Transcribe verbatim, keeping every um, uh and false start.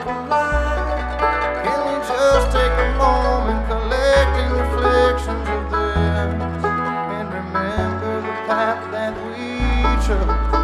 collide? Can we just take a moment, collecting reflections of this, and remember the path that we chose?